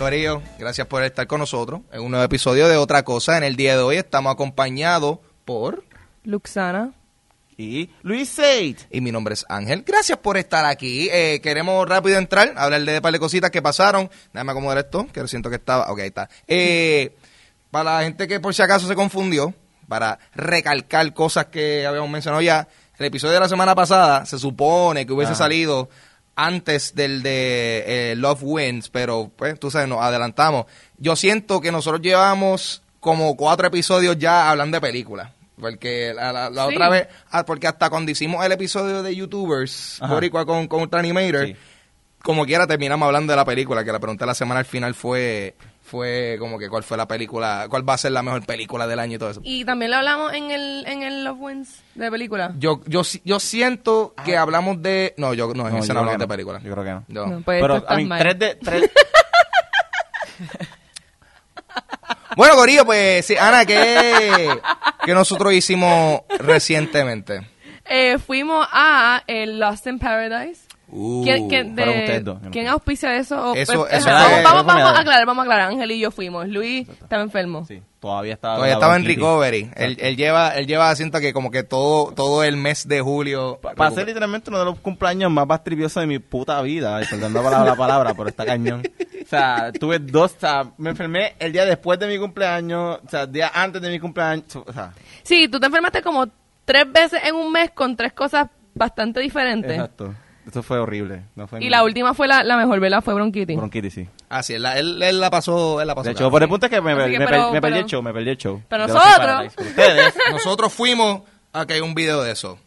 Corillo, gracias por estar con nosotros en un nuevo episodio de Otra Cosa. En el día de hoy estamos acompañados por... Luxana. Y Luis Seid. Y mi nombre es Ángel. Gracias por estar aquí. Queremos rápido entrar, hablar de un par de cositas que pasaron. Déjame acomodar esto, que siento que estaba... Ok, ahí está. Para la gente que por si acaso se confundió, para recalcar cosas que habíamos mencionado ya, el episodio de la semana pasada se supone que hubiese salido antes del de Love Wins, pero pues tú sabes, nos adelantamos. Yo siento que nosotros llevamos como 4 episodios ya hablando de películas. Porque la Sí. otra vez, porque hasta cuando hicimos el episodio de YouTubers, Boricua con Ultra Animator, como quiera terminamos hablando de la película, que la pregunta de la semana al final fue como que cuál fue la película, cuál va a ser la mejor película del año y todo eso. Y también lo hablamos en el Love Wins de película. Yo siento que hablamos de... No, en ese no hablamos de película. Yo creo que no. No, pues Pero, esto está mal. 3 de... 3... Bueno, Corillo, pues, sí, Ana, ¿qué nosotros hicimos recientemente? Fuimos a el Lost in Paradise. ¿Quién fueron ustedes dos, yo no ¿Quién fui. auspicia eso? Eso Vamos fue- a aclarar. Ángel y yo fuimos. Luis estaba enfermo. Sí, todavía estaba... Todavía estaba en recovery. Él lleva, siento que como que todo el mes de julio... Para ser literalmente uno de los cumpleaños más bastribiosos de mi puta vida, y perdón la palabra, pero está cañón. O sea, tuve 2, o sea, me enfermé el día después de mi cumpleaños, o sea, el día antes de mi cumpleaños, o sea... Sí, tú te enfermaste como 3 veces en un mes con 3 cosas bastante diferentes. Exacto. Eso fue horrible. No fue Y la última fue la mejor, ¿verdad? Fue bronquitis. Bronquitis, sí. Ah, sí, él la pasó. De hecho, por el punto es que me Así que, perdí el show, me perdí el show. Pero de nosotros- Los Paradise. Pero ustedes... Nosotros fuimos a que hay un video de eso.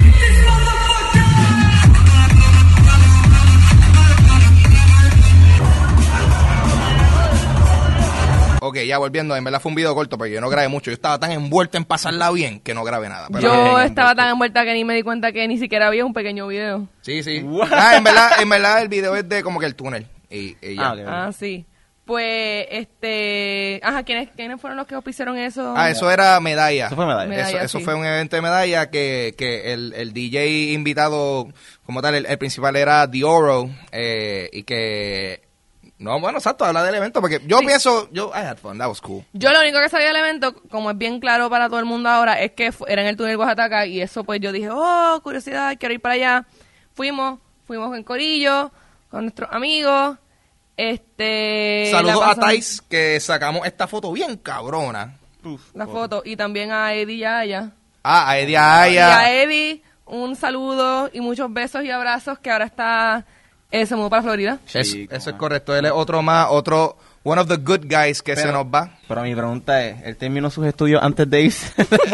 Ok, ya volviendo, en verdad fue un video corto porque yo no grabé mucho. Yo estaba tan envuelto en pasarla bien que no grabé nada. Pero Yo estaba tan envuelta que ni me di cuenta que ni siquiera había un pequeño video. Sí. What? En verdad el video es de como que el túnel. Y ya. ok. Ah, sí. Pues, ¿quiénes fueron los que auspiciaron eso? Eso era medalla. Eso fue medalla. Medalla. Eso sí. fue un evento de medalla que el DJ invitado como tal, el principal era Dioro, y que... No, bueno, exacto, habla del evento, porque yo pienso, I had fun, that was cool. Yo lo único que sabía del evento, como es bien claro para todo el mundo ahora, es que era en el túnel Oaxaca y eso pues yo dije, curiosidad, quiero ir para allá. Fuimos en corillo, con nuestros amigos, Saludos la a pasamos- Thais, que sacamos esta foto bien cabrona. la foto, y también a Eddie y a ella. A Eddie Y a Aya. Eddie, un saludo y muchos besos y abrazos, que ahora se mudó para Florida. Eso es correcto, él es one of the good guys que se nos va. Pero mi pregunta es, ¿él terminó sus estudios antes de irse?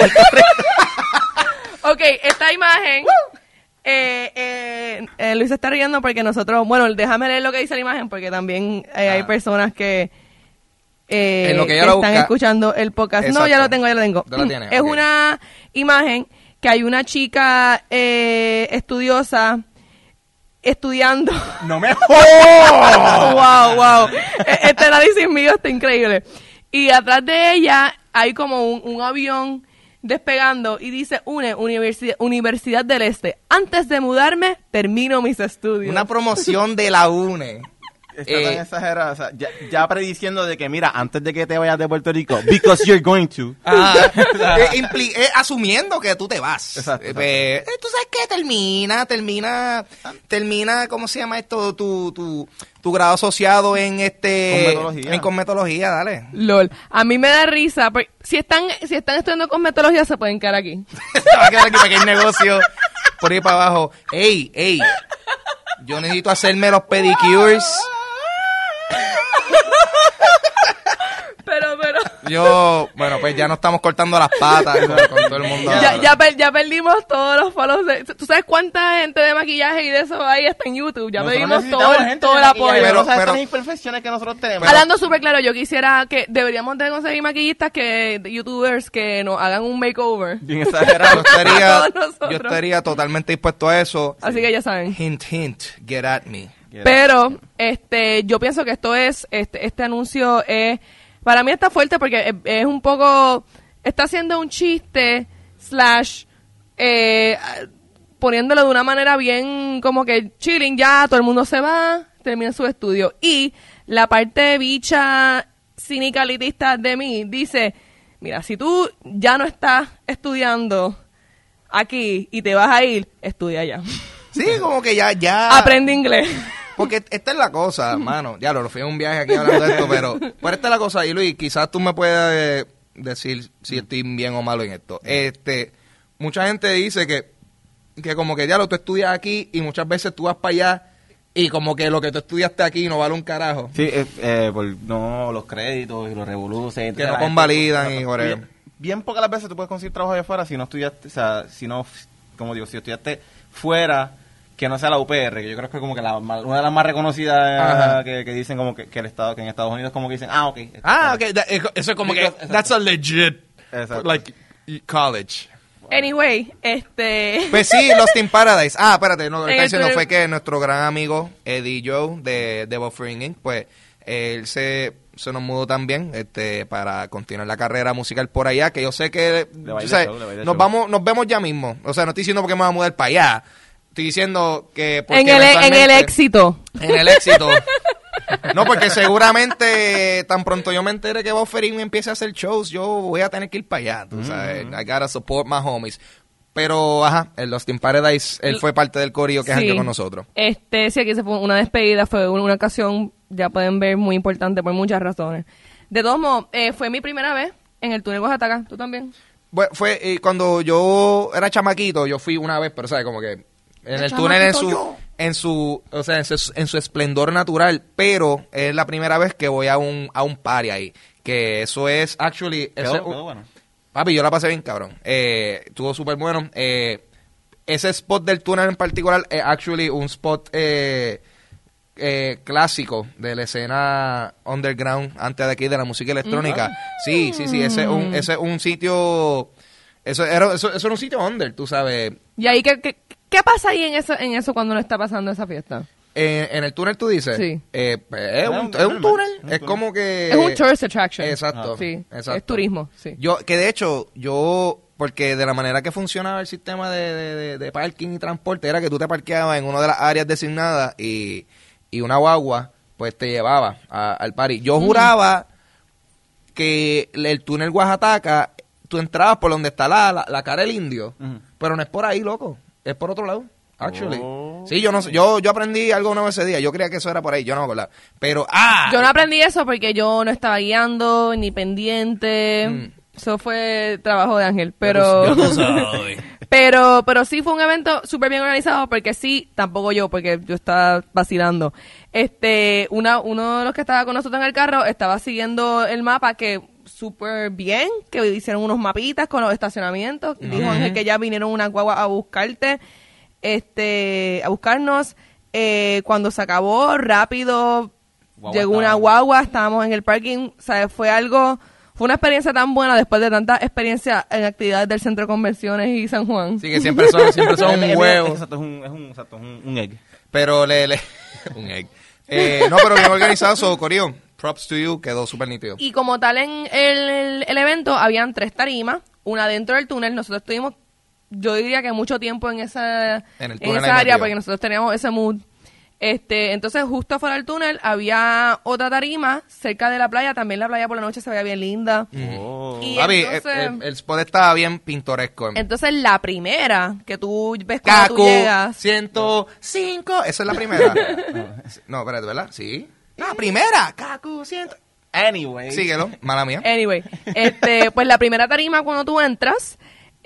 Ok, esta imagen, Luis se está riendo porque nosotros, bueno, déjame leer lo que dice la imagen porque también hay personas que, En lo que ella que lo están busca. escuchando el podcast. No, Exacto. ya lo tengo. ¿Tú la tienes? Es Ok. una imagen que hay una chica estudiosa estudiando. ¡No me Wow. Este análisis mío está increíble. Y atrás de ella hay como un avión despegando y dice Universidad del Este. Antes de mudarme, termino mis estudios. Una promoción de la UNE. Está tan exagerado, o sea, ya prediciendo de que, mira, antes de que te vayas de Puerto Rico, because you're going to. Asumiendo que tú te vas. Exacto. Tú sabes que termina, ¿cómo se llama esto? Tu grado asociado en Cosmetología. en cosmetología, dale. LOL. A mí me da risa. Porque si están estudiando cosmetología, se pueden quedar aquí. Se va a quedar aquí para que hay negocio por ahí para abajo. Ey, yo necesito hacerme los pedicures. Pero Bueno, pues ya no estamos cortando las patas con todo el mundo. ya perdimos todos los follows. ¿Tú sabes cuánta gente de maquillaje y de eso hay hasta en YouTube? Ya perdimos todo el apoyo. Pero- Pero las imperfecciones que nosotros tenemos. Hablando súper claro, yo quisiera que deberíamos de conseguir maquillistas, youtubers que nos hagan un makeover. Bien exagerado. Todos nosotros. yo estaría totalmente dispuesto a eso. Así que ya saben. Hint, get at me. Pero yo pienso que esto es, este anuncio es, para mí está fuerte porque es un poco, está haciendo un chiste / poniéndolo de una manera bien como que chilling, ya todo el mundo se va, termina su estudio. Y la parte bicha cinicalitista de mí dice, mira, si tú ya no estás estudiando aquí y te vas a ir, estudia allá. Sí, como que ya... Aprende inglés. Porque esta es la cosa, hermano. Ya lo fui a un viaje aquí hablando de esto, pero esta es la cosa. Y Luis, quizás tú me puedas decir si estoy bien o malo en esto. Mucha gente dice que como que ya tú estudias aquí y muchas veces tú vas para allá y como que lo que tú estudiaste aquí no vale un carajo. Sí, por no los créditos y los revoluces. Que no convalidan y whatever. Bien pocas las veces tú puedes conseguir trabajo allá afuera si no estudiaste, o sea, si no, como digo, si estudiaste fuera, que no sea la UPR, que yo creo que es como que una de las más reconocidas que dicen como que el Estado, que en Estados Unidos como que dicen, ok. Eso es como que, that's a legit, Exacto. like, college. Anyway, Pues sí, Lost in Paradise. Espérate, no, lo que está diciendo túnel- fue que nuestro gran amigo Eddie Joe de Buffering Inc., pues él se nos mudó también para continuar la carrera musical por allá, que yo sé que Le va a ir o sea, de show, le va a ir de show. nos vemos ya mismo. O sea, no estoy diciendo porque me voy a mudar para allá. Estoy diciendo que porque en el eventualmente- éxito. en el éxito. No, porque seguramente tan pronto yo me entere que Buffering empiece a hacer shows, yo voy a tener que ir para allá, tú sabes. I gotta support my homies. Pero, el Lost in Paradise, él fue parte del corillo que jangueó con nosotros. Sí, aquí se fue una despedida, fue una ocasión, ya pueden ver, muy importante por muchas razones. De todos modos, fue mi primera vez en el túnel Oaxaca, ¿tú también? Bueno, fue cuando yo era chamaquito, yo fui una vez, pero sabes, como que en el túnel en su esplendor natural, pero es la primera vez que voy a un party ahí, que eso es actually Quedó bueno. papi, yo la pasé bien cabrón. Estuvo súper bueno. Ese spot del túnel en particular es actually un spot clásico de la escena underground antes de aquí de la música electrónica. Sí, ese es un sitio. Eso era un sitio under, tú sabes. ¿Y ahí qué pasa ahí en eso cuando no está pasando esa fiesta? En el túnel tú dices. Sí. Pues, es un túnel. Es como que. Es un tourist attraction. Exacto. Sí, exacto. es turismo, sí. Que de hecho, porque de la manera que funcionaba el sistema de parking y transporte, era que tú te parqueabas en una de las áreas designadas y una guagua, pues te llevaba al party. Yo juraba que el túnel Oaxaca, tú entrabas por donde está la cara del indio, pero no es por ahí, loco. Es por otro lado. Actually. Sí, yo no sé, yo aprendí algo nuevo ese día. Yo creía que eso era por ahí, yo no me acordaba. Pero, Yo no aprendí eso porque yo no estaba guiando ni pendiente. Eso fue trabajo de Ángel, pero pero sí fue un evento súper bien organizado porque sí, tampoco yo, porque yo estaba vacilando. Uno de los que estaba con nosotros en el carro estaba siguiendo el mapa que súper bien, que hicieron unos mapitas con los estacionamientos. Dijo Ángel que ya vinieron una guagua a buscarte. A buscarnos. Cuando se acabó, rápido llegó una guagua, estábamos en el parking, o sea, fue una experiencia tan buena después de tanta experiencia en actividades del Centro de Convenciones y San Juan. Sí, que siempre son un huevo. Exacto, es un egg. Pero un egg. No, pero bien organizado, Corio. Props to you, quedó súper nítido. Y como tal en el evento habían 3 tarimas, una dentro del túnel, nosotros estuvimos, yo diría que mucho tiempo en esa área porque nosotros teníamos ese mood. Entonces justo afuera del túnel había otra tarima cerca de la playa, también la playa por la noche se veía bien linda. Y Papi, entonces, el spot estaba bien pintoresco. entonces la primera que tú ves cuando tú Kaku llegas, 105, esa es la primera. No, espérate, ¿verdad? Sí. La primera, Kaku 100. Anyway. Síguelo, mala mía. anyway, pues la primera tarima cuando tú entras,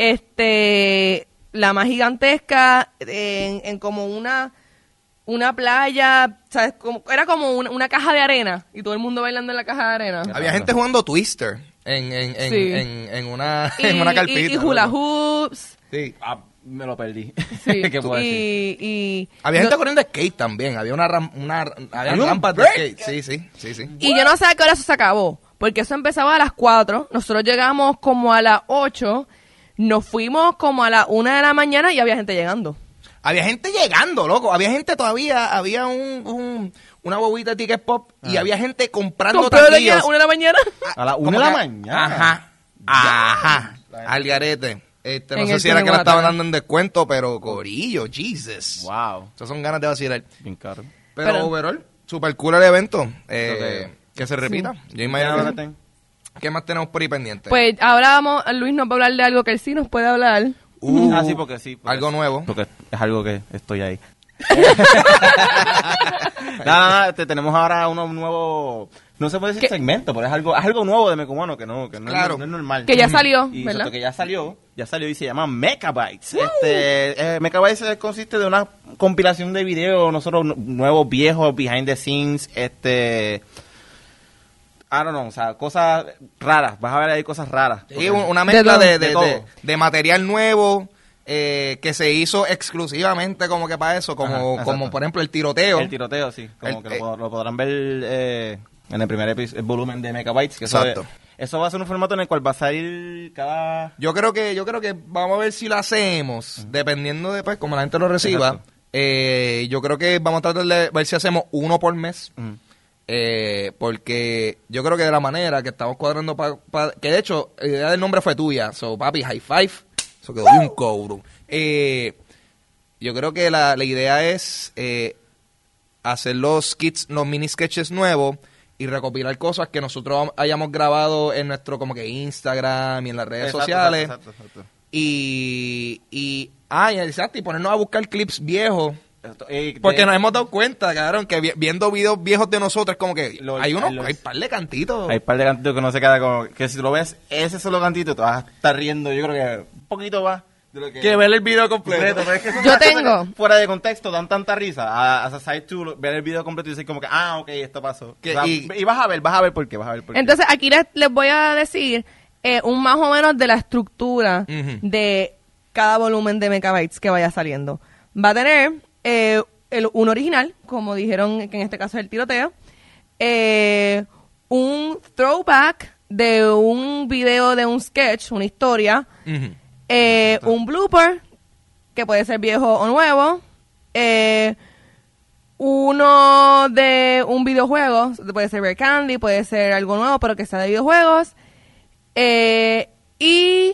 la más gigantesca, en como una playa, ¿sabes? Era como una caja de arena y todo el mundo bailando en la caja de arena. Había gente jugando Twister en una carpita. Y hula hoops. Sí. Me lo perdí. Sí. ¿Qué puedo decir? Había gente corriendo skate también. Había había rampas de skate. Sí. Y yo no sé a qué hora eso se acabó, porque eso empezaba a las 4, nosotros llegamos como a las 8, nos fuimos como a las 1 de la mañana y había gente llegando. Había gente llegando, loco. Había gente todavía. Había una bobita de Ticket Pop y había gente comprando ¿Compró de taquillas. a 1 de la mañana? A las 1 Como de la que- mañana. Ajá. Al garete. No En sé el si era que la Oaxaca. estaban dando en descuento, pero corillo, Jesus. Wow. Esas son ganas de vacilar. Bien caro. Pero Pero- overall, Super cool el evento. Que se repita. Yo imagino Ya, que ahora ¿Qué más tenemos por ahí pendiente? Pues ahora Luis nos va a hablar de algo que él sí nos puede hablar. Sí, porque sí. Algo nuevo. Porque es algo que estoy ahí. Nada, tenemos ahora uno nuevo, no se puede decir segmento, pero es algo nuevo de Mecumano que no, Claro. no es normal. Que ya salió, y ¿verdad? exacto, que ya salió y se llama Megabytes. Megabytes consiste de una compilación de videos, nosotros nuevos, viejos, behind the scenes, I don't know, o sea, cosas raras, vas a ver ahí cosas raras. Sí, una mezcla de todo. de material nuevo que se hizo exclusivamente como que para eso, como por ejemplo el tiroteo. El tiroteo, sí, como que lo podrán ver en el primer el volumen de Megabytes. Que Exacto. Eso va a ser un formato en el cual va a salir cada... Yo creo que vamos a ver si lo hacemos, dependiendo de pues como la gente lo reciba. Yo creo que vamos a tratar de ver si hacemos uno por mes. Porque yo creo que de la manera que estamos cuadrando que de hecho la idea del nombre fue tuya, so papi, high five, eso quedó bien cobro. Yo creo que la idea es hacer los mini sketches nuevos y recopilar cosas que nosotros hayamos grabado en nuestro como que Instagram y en las redes sociales. Exacto. Y ponernos a buscar clips viejos. Porque nos hemos dado cuenta, cabrón, que viendo videos viejos de nosotros, como que hay un par de cantitos. Hay un par de cantitos que no se queda como... Que si lo ves, ese solo cantito, te vas a estar riendo. Yo creo que un poquito más de lo que ver el video completo. Pero es que Yo tengo. Fuera de contexto, dan tanta risa. As a side to ver el video completo y decir como que, ok, esto pasó. Y vas a ver por qué, Entonces, aquí les voy a decir un más o menos de la estructura de cada volumen de Megabytes que vaya saliendo. Va a tener un original, como dijeron que en este caso es el tiroteo, un throwback de un video de un sketch, una historia, un blooper, que puede ser viejo o nuevo, uno de un videojuego, puede ser Rare Candy, puede ser algo nuevo, pero que sea de videojuegos, y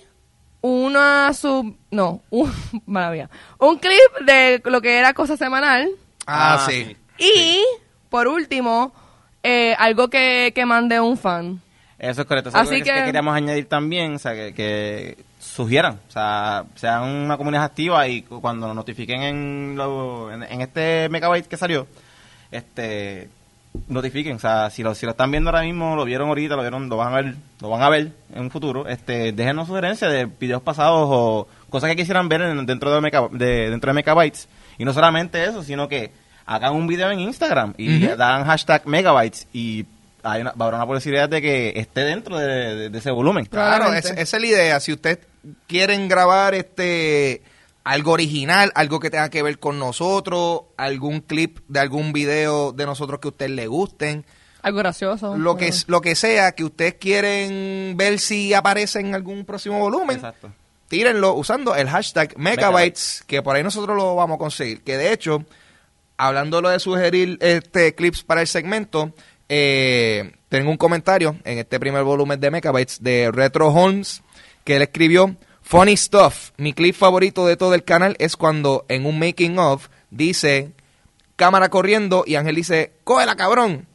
maravilla, un clip de lo que era Cosa Semanal. Sí. Y, por último, algo que mande un fan. Eso es correcto. Así que queríamos añadir también, o sea, que sugieran, o sea, sean una comunidad activa y cuando nos notifiquen en este Megabyte que salió, notifiquen, o sea, si lo están viendo ahora mismo, lo vieron ahorita, lo van a ver en un futuro, déjenos sugerencias de videos pasados o cosas que quisieran ver dentro de Megabytes. Y no solamente eso, sino que hagan un video en Instagram y dan hashtag Megabytes y va a haber una posibilidad de que esté dentro de ese volumen. Claro, esa es la idea. Si ustedes quieren grabar algo original, algo que tenga que ver con nosotros, algún clip de algún video de nosotros que a ustedes les gusten, algo gracioso, lo que sea que ustedes quieren ver si aparece en algún próximo volumen. Exacto. Tírenlo usando el hashtag Megabytes, que por ahí nosotros lo vamos a conseguir. Que de hecho, hablándolo de sugerir clips para el segmento, tengo un comentario en este primer volumen de Megabytes de Retro Holmes, que él escribió: funny stuff, mi clip favorito de todo el canal es cuando en un making of dice cámara corriendo y Ángel dice cógela cabrón.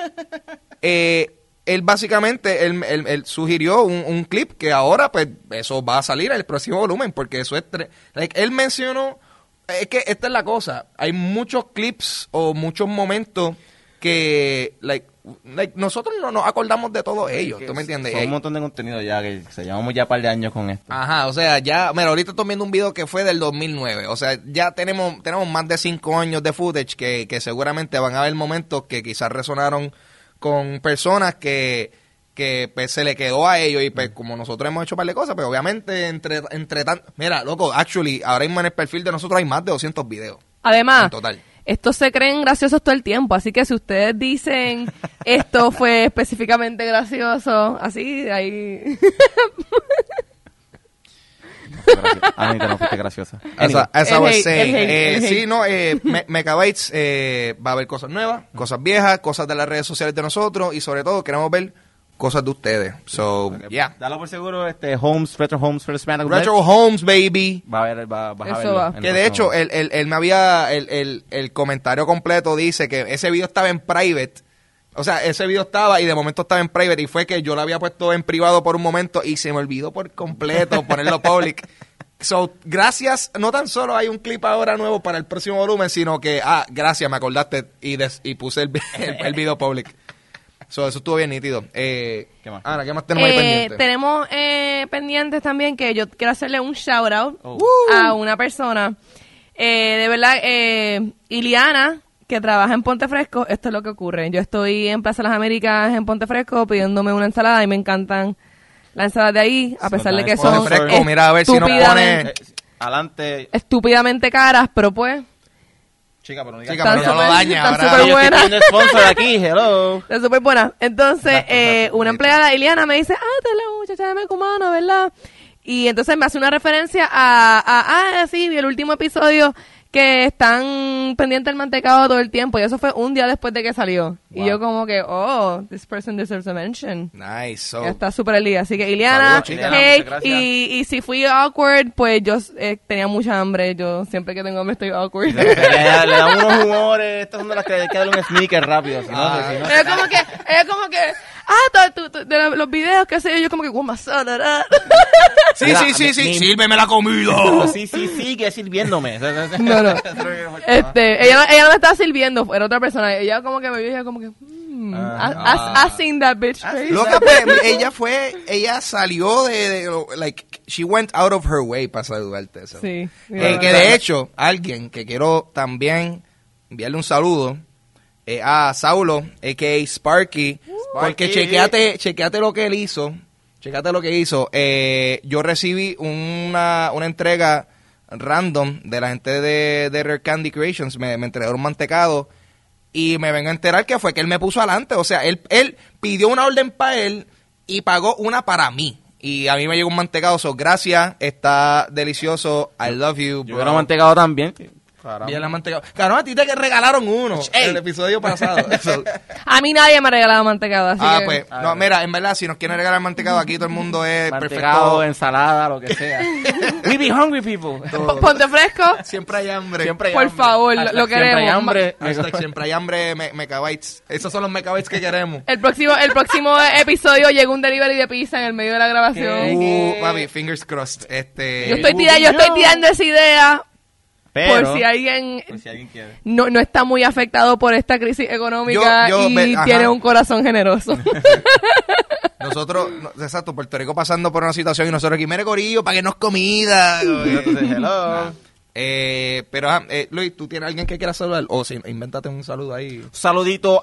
Él básicamente, él sugirió un clip que ahora pues eso va a salir en el próximo volumen, porque eso es, él mencionó, es que esta es la cosa, hay muchos clips o muchos momentos que nosotros no nos acordamos de todos ellos, ¿tú me entiendes? Son un montón de contenido ya, que se llevamos ya un par de años con esto. Ajá, o sea, ya, mira, ahorita estoy viendo un video que fue del 2009, o sea, ya tenemos más de 5 años de footage que seguramente van a haber momentos que quizás resonaron con personas que pues, se le quedó a ellos y pues como nosotros hemos hecho un par de cosas, pero obviamente entre mira, loco, actually, ahora mismo en el perfil de nosotros hay más de 200 videos. Además, en total. Estos se creen graciosos todo el tiempo, así que si ustedes dicen esto fue específicamente gracioso, así, ahí... Anita, no fuiste graciosa. Esa was saying. el hate. Sí, no, Megabytes va a haber cosas nuevas, cosas viejas, cosas de las redes sociales de nosotros y sobre todo queremos ver cosas de ustedes. So, yeah. Dalo por seguro, Retro Homes for Hispanic. Retro Homes, baby. Va a ver, vas a Eso verlo. va. en el Que de hecho, próximo. él me había, el comentario completo dice que ese video estaba en private. O sea, ese video estaba y de momento estaba en private y fue que yo lo había puesto en privado por un momento y se me olvidó por completo ponerlo public. So, gracias, no tan solo hay un clip ahora nuevo para el próximo volumen, sino que, gracias, me acordaste y puse el video public. So, eso estuvo bien nítido. ¿Qué más? Ahora, ¿qué más tenemos ahí pendiente? Tenemos pendientes también que yo quiero hacerle un shout out Oh. a una persona. De verdad, Iliana, que trabaja en Ponte Fresco, esto es lo que ocurre. Yo estoy en Plaza Las Américas en Ponte Fresco pidiéndome una ensalada y me encantan las ensaladas de ahí, a pesar de que Ponte son Fresco, mira a ver si nos pone... Adelante. estúpidamente caras, pero pues Chica, pero no digas. Chica, están pero no lo daña, están ahora. súper Yo estoy buenas. teniendo sponsor aquí, hello. Es súper buena. Entonces, Exacto. una empleada, Iliana, me dice, tú eres la muchacha de Mecumano, ¿verdad? Y entonces me hace una referencia sí, vi el último episodio que están pendientes del mantecado todo el tiempo. Y eso fue un día después de que salió. Wow. Y yo como que, this person deserves a mention. Nice. So, Está súper el día. Así que, Iliana, Saludos, chica. hey, Muchas gracias. y si fui awkward, pues yo tenía mucha hambre. Yo siempre que tengo hambre estoy awkward. Le dan unos humores. Estas son de las que hay que darle un sneaker rápido. Si no, si no- Ella como que, de los videos que sé yo como que, masala. sí, Mira, sírveme la comida. Sí, sigue sirviéndome. No. Ella no me estaba sirviendo, era otra persona. Ella como que me vio y ella como que, I've seen that bitch face. Loca, pues, ella salió like, she went out of her way para saludarte. So. Sí. Que de hecho, alguien que quiero también enviarle un saludo a Saulo, a.k.a. Sparky, porque chequeate lo que él hizo. Chequeate lo que hizo. Yo recibí una entrega random de la gente de Rare Candy Creations. Me entregaron un mantecado y me vengo a enterar que fue que él me puso adelante. O sea, él pidió una orden para él y pagó una para mí. Y a mí me llegó un mantecado. So, gracias. Está delicioso. I love you, Yo bro. era mantecado también. Bien la mantecado. Claro, a ti te regalaron uno en el episodio pasado. So, A mí nadie me ha regalado mantecado, así que... pues, no, mira, en verdad, si nos quieren regalar mantecado, aquí todo el mundo es Mantecado, perfecto. ensalada, lo que sea. We be hungry people. Ponte Fresco, Siempre hay hambre. Siempre hay por hambre. favor, Hashtag lo siempre queremos. hay hambre. Hashtag siempre hay hambre, megabytes. Esos son los megabytes que queremos. El próximo episodio llegó un delivery de pizza en el medio de la grabación. Mami, fingers crossed. Yo estoy tirando esa idea Pero, por si alguien por si alguien quiere. no está muy afectado por esta crisis económica Yo- y ajá. tiene un corazón generoso. Nosotros, exacto, Puerto Rico pasando por una situación y nosotros aquí, mire corillo, paguenos comida. Entonces, hello. Pero, Luis, ¿tú tienes alguien que quiera saludar? O si invéntate un saludo ahí. Un saludito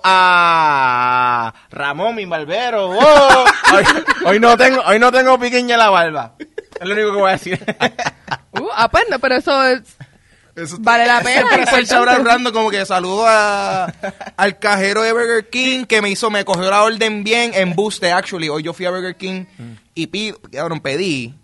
a Ramón, mi barbero. Hoy no tengo piquiña en la barba. Es lo único que voy a decir. Pues no, pero eso vale la pena. Siempre importante. se ahora hablando como que saludo al cajero de Burger King que me cogió la orden bien en Buste, actually. Hoy yo fui a Burger King y pedí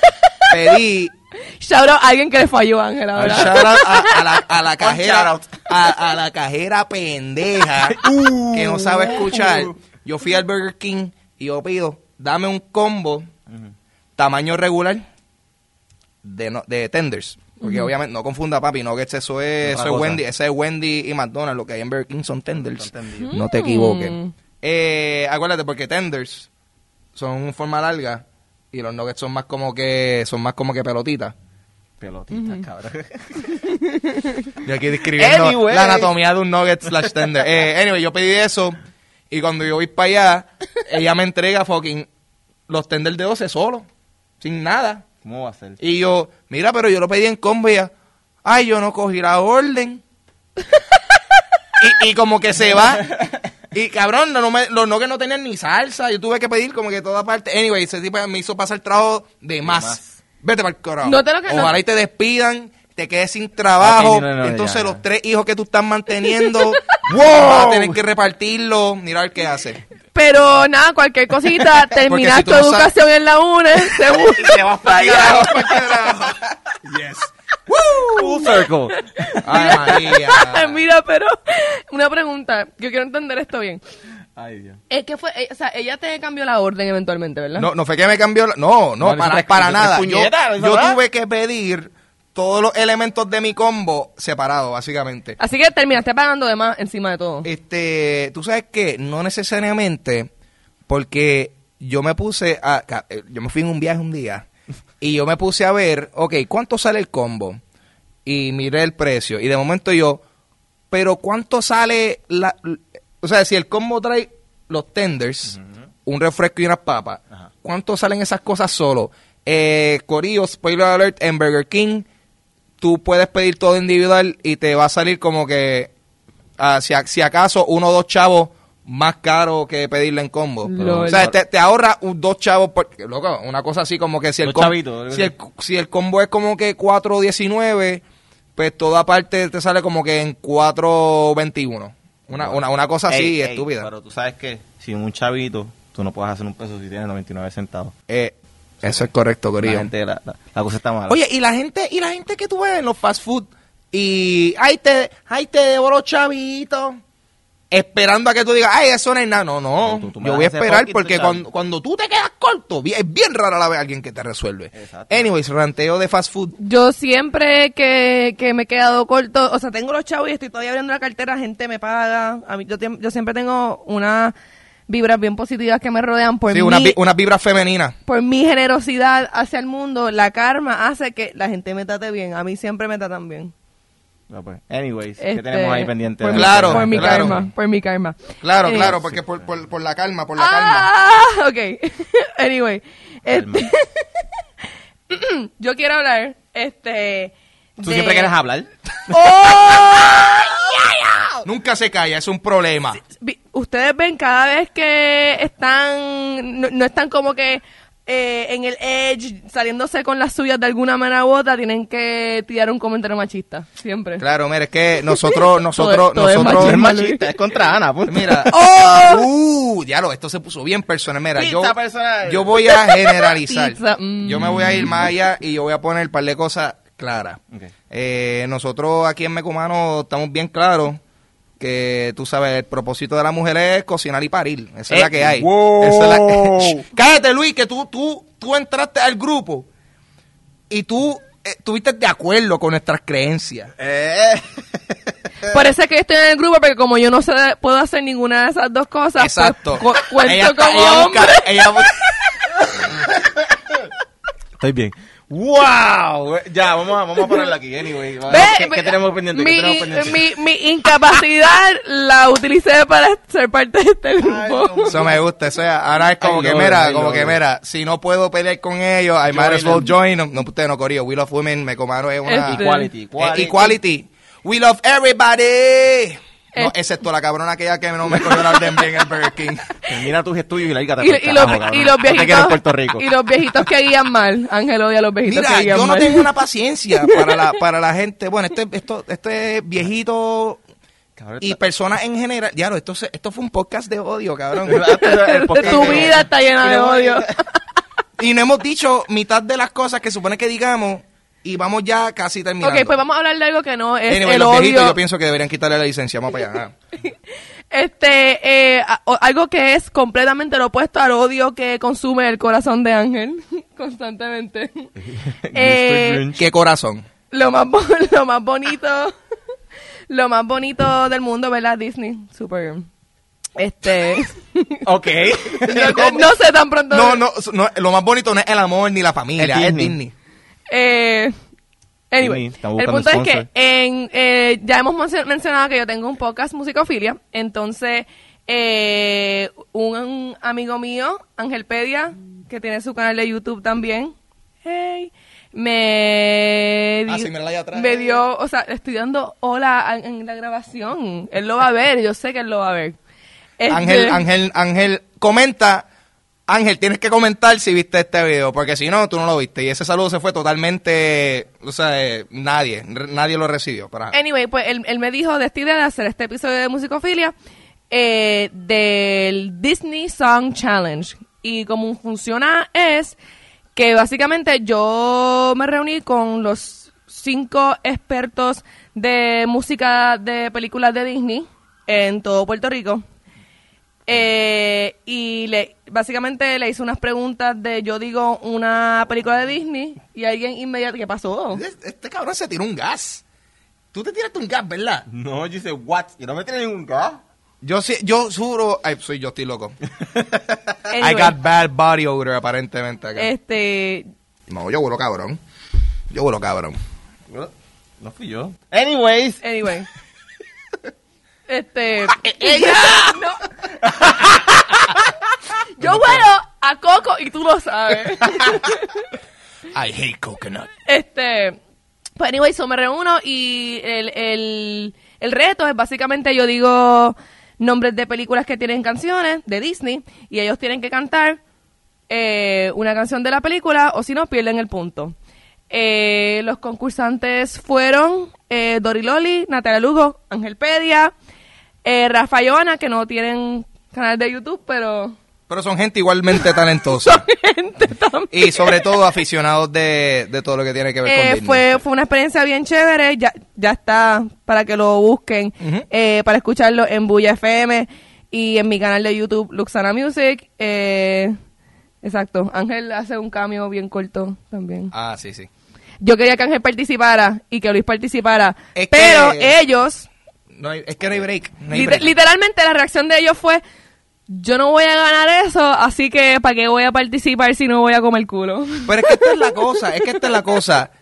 Shout out a alguien que le falló a Ángela, un ¿verdad? shout out a la shout cajera, out. a la cajera pendeja que no sabe escuchar. Yo fui al Burger King y yo pido, dame un combo tamaño regular de tenders. Porque obviamente no confunda, papi, nuggets, eso es Otra cosa. Wendy, ese es Wendy y McDonald's, lo que hay en Burger King son tenders. Son tenders. No te equivoques. Acuérdate, porque tenders son en forma larga y los nuggets son más como que pelotitas. Pelotita, cabrón. Yo aquí describiendo Anyway. la anatomía de un nugget / tender. Anyway, yo pedí eso y cuando yo voy para allá, ella me entrega fucking los tenders de 12 solo, sin nada. ¿Cómo va a ser? Y yo, mira, pero yo lo pedí en combo y ella, ay, yo no cogí la orden. y como que se va. Y cabrón, los nuggets no tenían ni salsa. Yo tuve que pedir como que toda parte. Anyway, ese tipo me hizo pasar trabajo de más. más. Vete para el carajo. No te lo que- Ojalá y te despidan, te quedes sin trabajo. Ok, no, entonces ya. los 3 hijos que tú estás manteniendo, vas a tener que repartirlo. Mira a ver qué hace. Pero nada, cualquier cosita, terminas si tú tu no sabes- educación en la UNED, seguro. Te vas para allá. Yes. Full circle. Ay, María. Mira, pero una pregunta, yo quiero entender esto bien. Ay, Dios. ¿Qué fue? O sea, ella te cambió la orden eventualmente, ¿verdad? No fue que me cambió. No, No, para eso nada. es puñeta, Yo ¿verdad? tuve que pedir todos los elementos de mi combo separados, básicamente. Así que terminaste pagando de más encima de todo. Tú sabes que no necesariamente, porque yo me puse yo me fui en un viaje un día y yo me puse a ver, ok, ¿cuánto sale el combo? Y miré el precio y de momento yo, pero ¿cuánto sale o sea, si el combo trae los tenders, un refresco y unas papas, Ajá. ¿cuánto salen esas cosas solo? Corillo, spoiler alert, en Burger King tú puedes pedir todo individual y te va a salir como que si acaso 1 o 2 chavos más caro que pedirle en combo. Lol. O sea, te ahorra 2 chavos loco, una cosa así como que si el Dos chavitos, si el combo es como que 4.19, pues toda parte te sale como que en 4.21. Una cosa así Ey, estúpida. Pero tú sabes que sin un chavito, tú no puedes hacer un peso si tienes 99 centavos. Eso es correcto, La Corillo. gente, la cosa está mala. Oye, y la gente que tú ves en los fast food y ay te debo los chavitos, esperando a que tú digas, ay, eso no es nada. No, Tú me yo das voy a ese esperar poquito, porque chavito. cuando tú te quedas corto, es bien rara la vez alguien que te resuelve. Exacto. Anyways, ranteo de fast food. Yo siempre que me he quedado corto, o sea, tengo los chavos y estoy todavía abriendo la cartera, gente me paga. A mí, yo siempre tengo unas vibras bien positivas que me rodean por Sí, una vibra femenina. por mi generosidad hacia el mundo. La karma hace que la gente me trate bien. A mí siempre me tratan bien. No, pues. Anyways, ¿qué Este, tenemos ahí pendiente? por de mi- Claro, la- por mi claro. karma, por mi karma. Claro, Anyways. claro, porque por la calma, por la calma. Ok. Anyway, Calma. yo quiero hablar, ¿Tú siempre quieres hablar? ¡Oh! Nunca se calla, es un problema. Ustedes ven cada vez que están, no están como que en el edge, saliéndose con las suyas de alguna manera u otra, tienen que tirar un comentario machista, siempre. Claro, mira, es que nosotros, todo es No machismo. es machista, es contra Ana, punto. mira, ¡Oh! diablo, esto se puso bien personal. Mira, Pizza personal. yo voy a generalizar. Pizza, Yo me voy a ir más allá y yo voy a poner un par de cosas claras. Ok. Nosotros aquí en Mecumano estamos bien claros que, tú sabes, el propósito de la mujer es cocinar y parir. Esa es la que hay. wow. Esa es la- Cállate, Luis, que tú entraste al grupo y tú estuviste de acuerdo con nuestras creencias. Por eso es que estoy en el grupo, porque como yo no sé, puedo hacer ninguna de esas dos cosas, Exacto. pues, cuento Ella está- como ella hombre. busca- ella busca- Estoy bien. ¡Wow! Ya, vamos a ponerlo aquí, anyway. ¿Qué tenemos pendiente? ¿Qué tenemos pendiente? Mi incapacidad la utilicé para ser parte de este grupo. Eso me gusta, eso es, ahora es como I que, love mira, it, I como love que, it. mira, si no puedo pelear con ellos, I might as well join them. No, usted no, Corillo, We Love Women, Mecumano es una... Equality. Equality. We love everybody. No, Eh. excepto la cabrona aquella que no me cogió la orden en el Burger King. Termina tus estudios y lárgate Y, pa'l y carajo, los, cabrón. y los No te quiero en viejitos Puerto Rico. y los viejitos que guían mal. Ángel odia a los viejitos Mira, que guían yo no mal. tengo una paciencia para la gente. Bueno, este viejito Cabrón, y personas en general. Diablo, esto fue un podcast de odio, cabrón. El podcast Tu vida está llena de odio. Y no hemos dicho mitad de las cosas que supone que digamos y vamos ya casi terminando. Ok, pues vamos a hablar de algo que no es Anyway, el los viejitos, odio. yo pienso que deberían quitarle la licencia. Vamos para allá. Algo que es completamente lo opuesto al odio que consume el corazón de Ángel constantemente. ¿Qué corazón? Lo más bonito, lo más bonito del mundo, ¿verdad? Disney, super. Ok. No sé tan pronto. No, lo más bonito no es el amor ni la familia, Es es Disney. Disney. Anyway, Disney, estamos el buscando punto es sponsor. que ya hemos mencionado que yo tengo un podcast Musicofilia. Entonces, un amigo mío, Angelpedia, que tiene su canal de YouTube también, hey, me Ah, sí, mírala allá atrás. me dio, o sea, le estoy dando hola en la grabación. Él lo va a ver, yo sé que él lo va a ver. Ángel, comenta. Ángel, tienes que comentar si viste este video, porque si no, tú no lo viste. Y ese saludo se fue totalmente, o sea, nadie lo recibió. Anyway, pues él me dijo de esta idea de hacer este episodio de Musicofilia del Disney Song Challenge. Y cómo funciona es que básicamente yo me reuní con los 5 expertos de música de películas de Disney en todo Puerto Rico. Básicamente le hice unas preguntas de, yo digo, una película de Disney y alguien inmediato, ¿qué pasó? Este cabrón se tiró un gas. Tú te tiraste un gas, ¿verdad? No, yo dice, what? Yo no me tiré ningún gas. Yo juro, yo estoy loco. Anyway, I got bad body odor aparentemente acá. No, yo huelo cabrón. No fui yo. Anyways. Anyway. ¡Ella! No. Yo huelo a coco y tú lo sabes. I hate coconut. Pues anyway, me reúno y el reto es básicamente yo digo nombres de películas que tienen canciones de Disney y ellos tienen que cantar una canción de la película o si no pierden el punto. Los concursantes fueron Dori Loli, Natalia Lugo, Ángel Pedia, Rafa y Joana, que no tienen canal de YouTube, pero son gente igualmente talentosa. gente también. Y sobre todo aficionados de todo lo que tiene que ver con Disney. Fue una experiencia bien chévere. Ya está para que lo busquen, para escucharlo en Bulla FM y en mi canal de YouTube, Luxana Music. Exacto. Ángel hace un cameo bien corto también. Ah, sí, sí. Yo quería que Ángel participara y que Luis participara, Es pero que ellos... es que no hay break. Literalmente la reacción de ellos fue: yo no voy a ganar eso, así que ¿para qué voy a participar si no voy a comer culo? Pero es que esta es la cosa,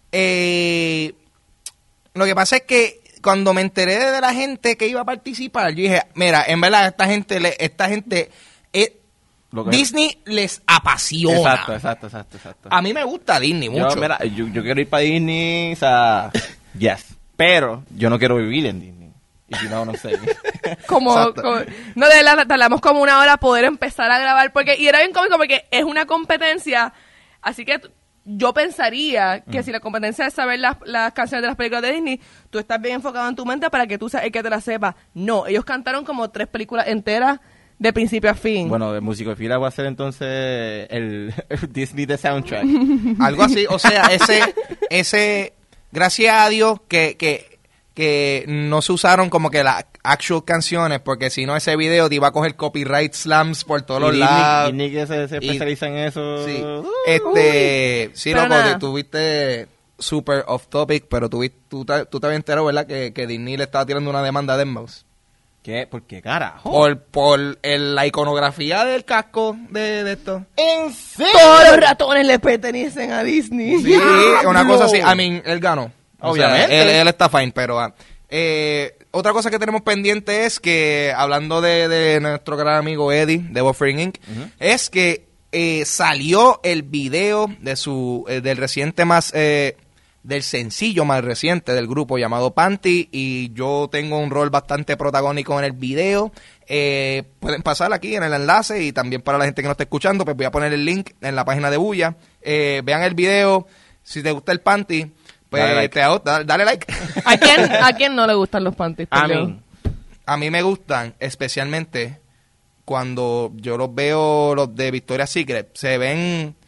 lo que pasa es que cuando me enteré de la gente que iba a participar, yo dije, mira, en verdad esta gente Disney les apasiona. Exacto. A mí me gusta Disney mucho. Yo quiero ir para Disney, o sea, yes. Pero yo no quiero vivir en Disney. Y si no sé. No, de verdad, tardamos como una hora poder empezar a grabar, y era bien cómico porque es una competencia, así que yo pensaría que si la competencia es saber las canciones de las películas de Disney, tú estás bien enfocado en tu mente para que tú seas el que te las sepa. No, ellos cantaron como 3 películas enteras de principio a fin. Bueno, de músico de fila va a ser entonces el Disney de soundtrack. Algo así, o sea, ese gracias a Dios que no se usaron como que las actual canciones, porque si no ese video te iba a coger copyright slams por todos los lados. Disney que se especializa en eso. Sí, sí, Pero loco, nada. Tuviste super off topic, pero tú te habías enterado, ¿verdad? Que Disney le estaba tirando una demanda a Deadmau5. ¿Qué? ¿Por qué carajo? Por la iconografía del casco de esto. ¿En serio? Todos los ratones le pertenecen a Disney. Sí, una cosa así. Él ganó. Obviamente. O sea, él está fine, pero... otra cosa que tenemos pendiente es que, hablando de nuestro gran amigo Eddie, de Buffering Inc., es que salió el video de del reciente más... del sencillo más reciente del grupo llamado Panty, y yo tengo un rol bastante protagónico en el video. Pueden pasar aquí en el enlace, y también para la gente que no está escuchando, pues voy a poner el link en la página de Bulla. Vean el video, si te gusta el Panty, pues dale like. ¿A quién no le gustan los panties? A mí. A mí me gustan, especialmente cuando yo los veo, los de Victoria's Secret, se ven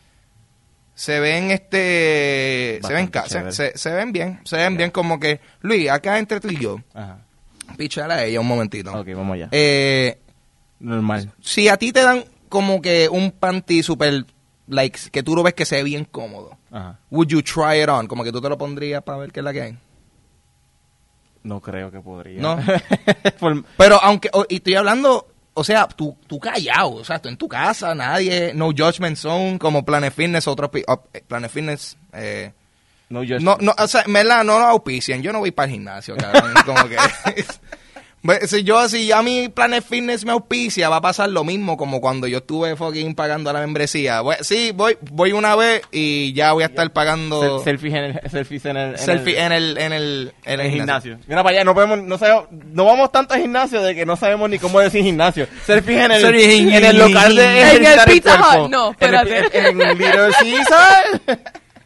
bien como que, Luis, acá entre tú y yo, Ajá. pichar a ella un momentito. Ok, vamos allá. Normal. Si a ti te dan como que un panty super, like, que tú lo ves que se ve bien cómodo, Ajá. would you try it on? Como que tú te lo pondrías para ver qué es la que hay. No creo que podría. No. Pero aunque, y estoy hablando, o sea, tú callado, o sea, tú en tu casa, nadie, no judgment zone, como Planet Fitness, Planet Fitness, No, yo... no, o sea, ¿verdad? No auspician, yo no voy para el gimnasio, cabrón, como que... Si a mi Planet Fitness me auspicia, va a pasar lo mismo como cuando yo estuve fucking pagando la membresía. Sí, voy una vez y ya voy a estar pagando Selfies en el gimnasio. Mira para allá, no vamos tanto al gimnasio de que no sabemos ni cómo decir gimnasio. Selfies en el local de En el ejercitar Pizza cuerpo. Hut. No, espérate. En Little Caesar.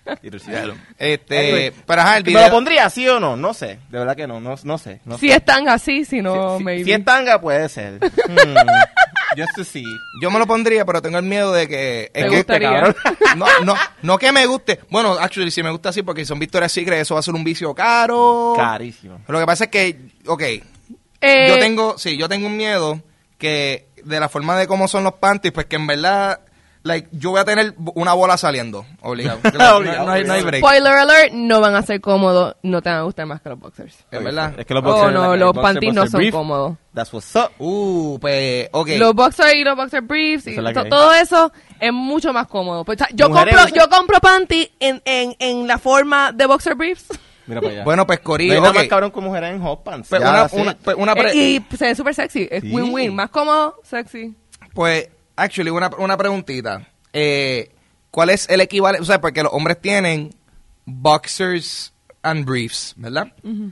Pero ajá, el video... ¿Me lo pondría sí o no? No sé, de verdad que no sé. Si están así, si no, si maybe. es tanga, puede ser. Just to see. Yo me lo pondría, pero tengo el miedo de que... ¿Te gustaría? No que me guste. Bueno, actually, si me gusta así, porque son Victoria's Secret, eso va a ser un vicio caro. Carísimo. Lo que pasa es que, yo tengo un miedo que de la forma de cómo son los panties, pues que en verdad, like, yo voy a tener una bola saliendo, obligado. No hay break. Spoiler alert, no van a ser cómodos, no te van a gustar más que los boxers. ¿Es verdad? Es que los boxers, no, el los boxer, panties no boxer son brief, cómodos. That's what's up. Pues, ok. Los boxers y los boxer briefs, y Esa es la que hay. todo eso es mucho más cómodo. Pues, o sea, yo Mujeres, compro panties en la forma de boxer briefs. Mira para allá. Bueno, pues no Corillo, hay nada más ok. cabrón con mujeres en hot pants. Pues Ya, sí. una Y se ve súper sexy, es Sí. win-win, más cómodo, sexy. Pues, actually, una preguntita. ¿Cuál es el equivalente? O sea, porque los hombres tienen boxers and briefs, ¿verdad?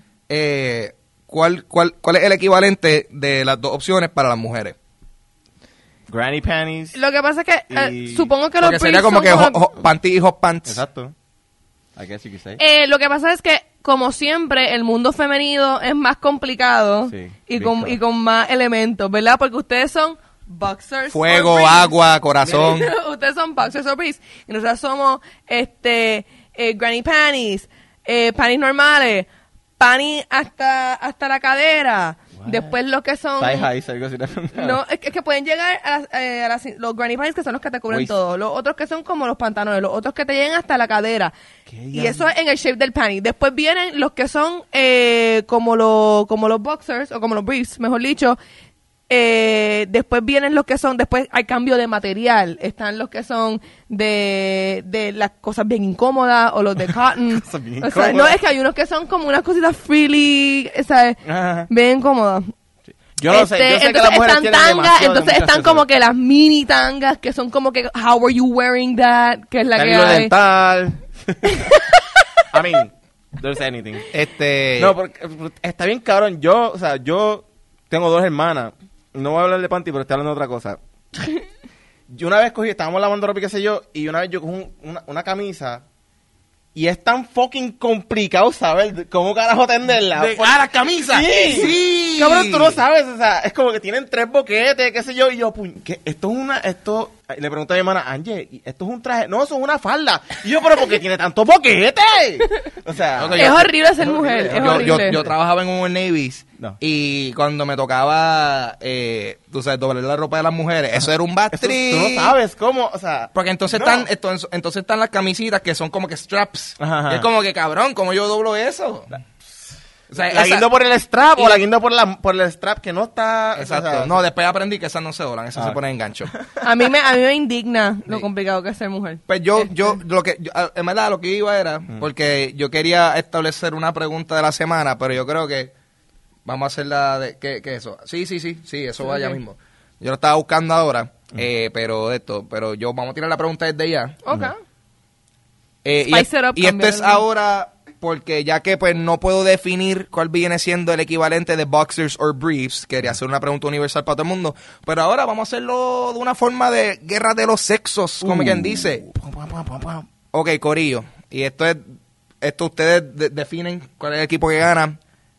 ¿Cuál es el equivalente de las dos opciones para las mujeres? Granny panties. Lo que pasa es que Y- supongo que los Porque sería briefs como son que panty y hot pants. Exacto. I guess you could say. Lo que pasa es que, como siempre, el mundo femenino es más complicado Sí, y con más elementos, ¿verdad? Porque ustedes son boxers. Fuego, or briefs. agua, corazón. Ustedes son boxers or briefs. Y nosotros somos granny panties, panties normales, panties hasta la cadera. What? Después los que son... Thigh highs, algo así. No, es que pueden llegar los granny panties, que son los que te cubren Waist. todo. Los otros que son como los pantalones. Los otros que te llegan hasta la cadera. ¿Qué Y diablo? eso es en el shape del panty. Después vienen los que son como los boxers, o como los briefs, mejor dicho. Después vienen los que son, después hay cambio de material. Están los que son de las cosas bien incómodas, o los de cotton. Cosas bien O sea, no, incómodas. es que hay unos que son como unas cositas frilly, ¿sabes? Ajá. Bien incómodas. Yo no sé, yo sé que entonces las mujeres están tienen tangas, demasiado de entonces muchas están como cosas. que las mini tangas, que son como que, how are you wearing that? Que es la que Hilo hay. dental. I mean, there's anything. No, porque está bien cabrón. Yo tengo dos hermanas. No voy a hablar de panty, pero estoy hablando de otra cosa. Yo una vez estábamos lavando ropa y qué sé yo, y una vez yo cogí una camisa, y es tan fucking complicado saber cómo carajo tenderla. ¡Ah, las camisas! Sí. ¡Sí! Cabrón, tú no sabes, o sea, es como que tienen 3 boquetes, qué sé yo, y yo, ¿qué? Le pregunté a mi hermana, Ángel, ¿esto es un traje? No, eso es una falda. Y yo, ¿pero por qué tiene tantos boquetes? O sea, Ok, Es horrible ser mujer, es horrible. Yo trabajaba en un Navy's No. y cuando me tocaba, tú sabes, doblar la ropa de las mujeres, eso era un bad eso, trip. tú no sabes cómo, o sea. Porque entonces no. entonces están las camisitas que son como que straps. Ajá, ajá. Y es como que, cabrón, ¿cómo yo doblo eso? O sea, La esa- guindo por el strap y- o la guindo por el strap que no está. Exacto. o sea, No, después aprendí que esas no se doblan, esas Ah. se ponen en gancho. A mí me indigna lo Sí. complicado que es ser mujer. Pues en verdad lo que iba era, porque yo quería establecer una pregunta de la semana, pero yo creo que vamos a hacerla de, ¿qué es eso? Sí, eso va allá Ok. mismo. Yo lo estaba buscando ahora, pero yo vamos a tirar la pregunta desde ya. Ok. Y Spice it up, esto es cambiarlo. ahora porque ya que pues no puedo definir cuál viene siendo el equivalente de boxers or briefs, quería hacer una pregunta universal para todo el mundo, pero ahora vamos a hacerlo de una forma de guerra de los sexos, como quien dice. Ok, Corillo, y esto ustedes definen cuál es el equipo que gana.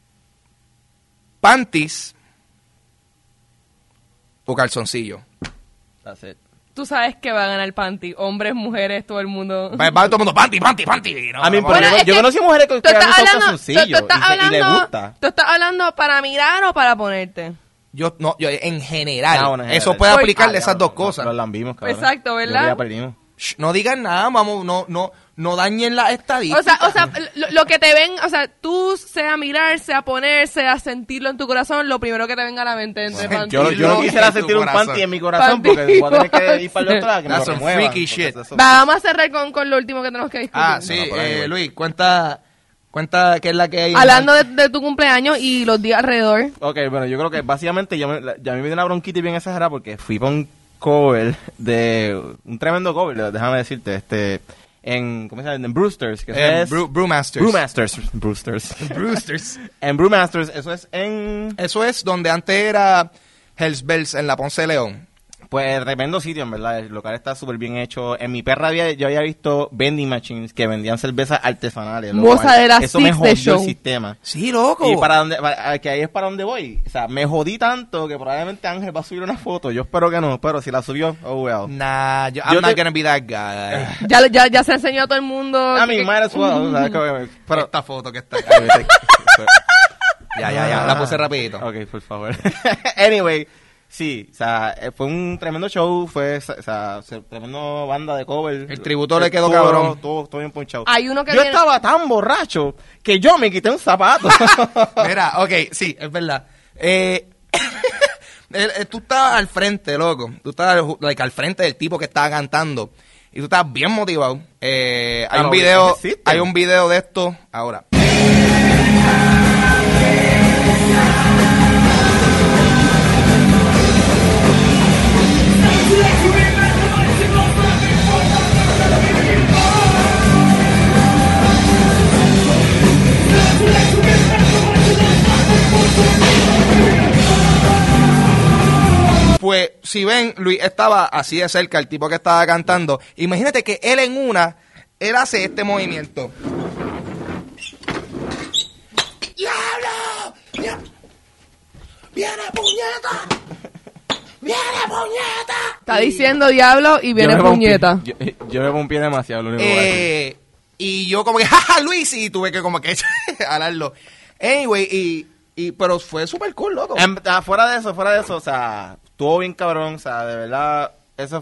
Panties o calzoncillo. That's it. Tú sabes que va a ganar panty. Hombres, mujeres, todo el mundo. Va todo el mundo, panty. No, A mí, no, pero Bueno, es yo que conocí mujeres que Tú estás usan hablando, calzoncillos y le gusta. ¿Tú estás hablando para mirar o para ponerte? yo en general. Ah, bueno, en Eso general. puede Soy- aplicarle Ah, esas dos cosas. Lo lambimos, cabrón. Exacto, ¿verdad? Ya perdimos. Shh, no digan nada, vamos, no dañen las estadísticas. O sea, lo que te ven, o sea, tú sea mirar, sea poner, sea sentirlo en tu corazón, lo primero que te venga a la mente entre Bueno, panty. Yo no en quisiera tu sentir un corazón. panty en mi corazón Panty. porque voy a tener que ir para el otro lado que me That's lo some remuevan, freaky porque shit. eso- Vamos a cerrar con lo último que tenemos que discutir. Sí, No, por ahí voy. Luis, cuenta qué es la que hay. Hablando de tu cumpleaños y los días alrededor. Ok, bueno, yo creo que básicamente ya a mí me dio una bronquita bien exagerada porque fui para un cover un tremendo cover, déjame decirte, ¿cómo se llama? En Brewsters, que eso es Brewmasters. Brewmasters. En Brewmasters, eso es en Eso es donde antes era Hells Bells en la Ponce de León. pues tremendo sitio, en verdad. El local está súper bien hecho. En mi perra yo había visto vending machines que vendían cervezas artesanales. lo Moza cual, de la eso me Six de jodió show. el sistema. Sí, loco. Y que ahí es para donde voy. O sea, me jodí tanto que probablemente Ángel va a subir una foto. Yo espero que no, pero si la subió, oh well. Nah, I'm not gonna be that guy. Ya se enseñó a todo el mundo. I mean, might as well. o sea, pero, Esta foto que está acá. Ya, la puse rapidito. Ok, por favor. Anyway, Sí, o sea, fue un tremendo show, tremendo banda de cover. El tributo le quedó cabrón. Todo bien ponchado. Hay uno que Yo viene- estaba tan borracho que yo me quité un zapato. Mira, ok, sí, es verdad. Tú estabas al frente, loco. Tú estabas like, al frente del tipo que estaba cantando. Y tú estabas bien motivado. Hay un video de esto ahora. Pues, si ven, Luis estaba así de cerca, el tipo que estaba cantando. Imagínate que él hace este movimiento. ¡Diablo! ¡Viene puñeta! ¡Viene puñeta! Está diciendo diablo y viene puñeta. Yo me pompié demasiado, lo único que voy a decir. Y yo como que, jaja, Luis, y tuve que como que jalarlo. Anyway, pero fue súper cool, loco. Fuera de eso, o sea, estuvo bien cabrón, o sea, de verdad,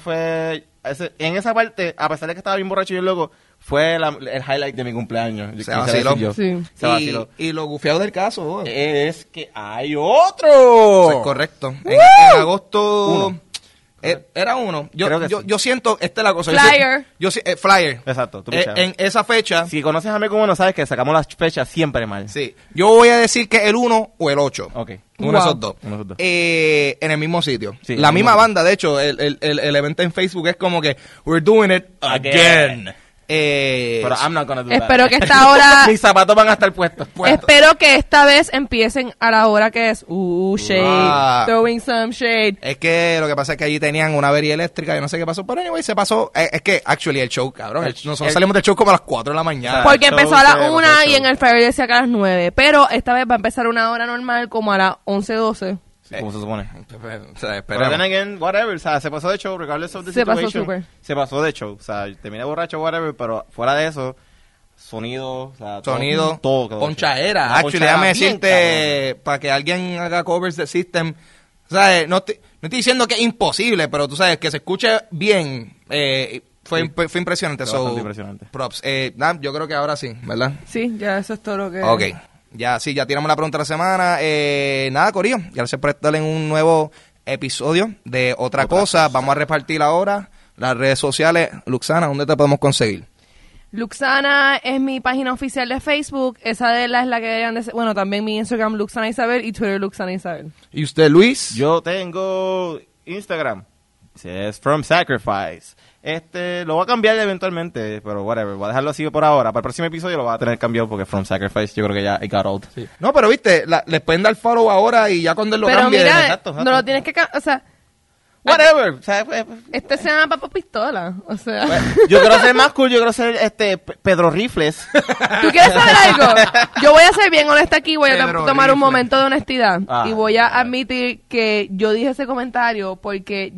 en esa parte, a pesar de que estaba bien borracho y bien loco, fue el highlight de mi cumpleaños. Se vaciló. Sí. Se vaciló. Y lo gufiado del caso, Es que hay otro. eso es correcto. En agosto... Era uno. Creo que sí. Yo siento, esta es la cosa. Flyer. Flyer. Exacto, tú pichas. En esa fecha, Si conoces a mí como no sabes que sacamos las fechas siempre mal. sí. Yo voy a decir que el 1 o el 8. Ok. Uno de Wow. esos dos. Uno de esos dos. En el mismo sitio. Sí, La en el misma mismo banda, de hecho, el evento en Facebook es como que we're doing it again. Pero I'm not gonna do that. Espero que esta hora... Mis zapatos van a estar puestos. Espero que esta vez empiecen a la hora que es. Shade. Ah. Throwing some shade. Es que lo que pasa es que allí tenían una avería eléctrica y no sé qué pasó, pero anyway, se pasó. Es que, actually, el show, cabrón. Nosotros salimos del show como a las 4 de la mañana. Porque show empezó a las se 1 pasó el y show. en el flyer decía que a las 9. Pero esta vez va a empezar una hora normal como a las 11:12. Como se supone. O sea, Pero esperamos. then again, whatever, o sea, se pasó de show, regardless of the Se pasó situation. súper. Se pasó de show, o sea, terminé borracho, whatever, pero fuera de eso, sonido, o sea, Sonido, todo. ponchaera. Una Actually, ponchadera déjame bien decirte, para que alguien haga covers de System, ¿sabes? No estoy diciendo que es imposible, pero tú sabes, que se escuche bien, fue impresionante. Fue bastante impresionante. Props. Yo creo que ahora sí, ¿verdad? Sí, ya eso es todo lo que... Ok. Ya tiramos la pregunta de la semana. Nada, Corillo, gracias por estar en un nuevo episodio de Otra Cosa. Vamos a repartir ahora las redes sociales. Luxana, ¿dónde te podemos conseguir? Luxana es mi página oficial de Facebook. Esa de la es la que deberían de ser. Bueno, también mi Instagram Luxana Isabel y Twitter Luxana Isabel. ¿Y usted, Luis? Yo tengo Instagram, es From Sacrifice. Lo voy a cambiar eventualmente, pero whatever, voy a dejarlo así por ahora. Para el próximo episodio lo voy a tener cambiado porque From Sacrifice yo creo que ya it got old. Sí. No, pero viste, les pueden dar follow ahora y ya cuando él lo Pero cambie. mira, exacto. no lo tienes que... O sea, Whatever, o sea, este se llama Papa Pistola. O sea... yo quiero ser más cool, yo quiero ser Pedro Rifles. ¿Tú quieres saber algo? Yo voy a ser bien honesta aquí, voy a Pedro tomar un Rifle. momento de honestidad y voy a claro. admitir que yo dije ese comentario porque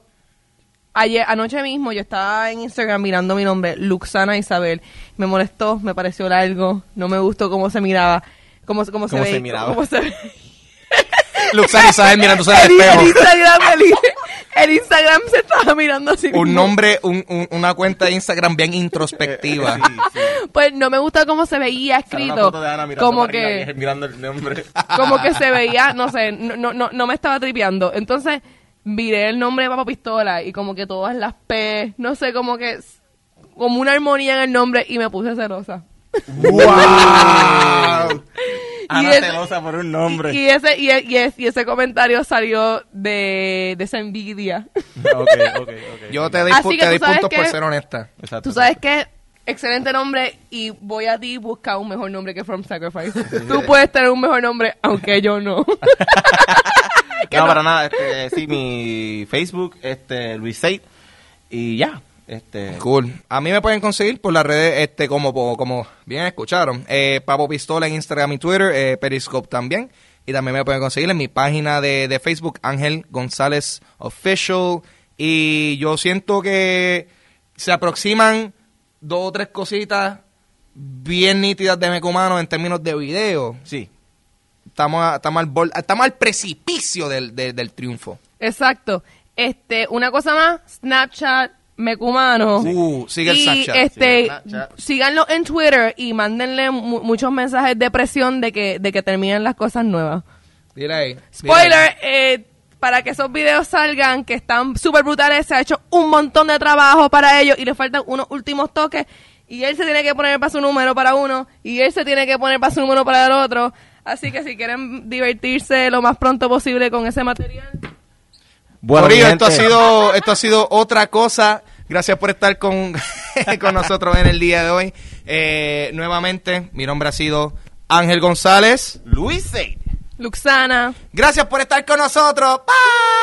anoche mismo yo estaba en Instagram mirando mi nombre, Luxana Isabel. Me molestó, me pareció largo, no me gustó cómo se miraba, cómo se veía. miraba? Cómo se veía. Luxana Isabel mirándose al espejo. El Instagram se estaba mirando así Un mismo. nombre, una cuenta de Instagram bien introspectiva. Sí. Pues no me gusta cómo se veía Sale una escrito. foto de Ana mirando Como para arriba que... y mirando el nombre. como que se veía, no sé, no me estaba tripeando. Entonces, viré el nombre de Papa Pistola y como que todas las P, no sé, como una armonía en el nombre y me puse celosa. ¡Wow! Ana ese- celosa por un nombre. Y ese comentario salió de esa envidia. Ok. Yo te doy, Así que te doy tú sabes puntos por que- ser honesta. Exacto. Tú sabes que excelente nombre y voy a ti buscar un mejor nombre que From Sacrifice. Tú puedes tener un mejor nombre, aunque yo no. No, para nada, sí, mi Facebook, Luis Seid, y ya, Cool. A mí me pueden conseguir por las redes, como bien escucharon, Papo Pistola en Instagram y Twitter, Periscope también. Y también me pueden conseguir en mi página de Facebook, Ángel González Official. Y yo siento que se aproximan 2 o 3 cositas bien nítidas de Mecumano en términos de video. sí. Estamos al precipicio del triunfo. Exacto. Una cosa más, Snapchat, Mecumano. Sigue el Y Snapchat. Sigue el Snapchat. síganlo en Twitter y mándenle muchos mensajes de presión de que terminen las cosas nuevas. Dile ahí. Spoiler, para que esos videos salgan, que están súper brutales, se ha hecho un montón de trabajo para ellos y le faltan unos últimos toques. Y él se tiene que poner para su número para uno y él se tiene que poner para su número para el otro. Así que si quieren divertirse lo más pronto posible con ese material. Bueno, Corillo, mi esto ha sido otra cosa. Gracias por estar con nosotros en el día de hoy. Nuevamente, mi nombre ha sido Ángel González. Luis Seid. Luxana. Gracias por estar con nosotros. Bye.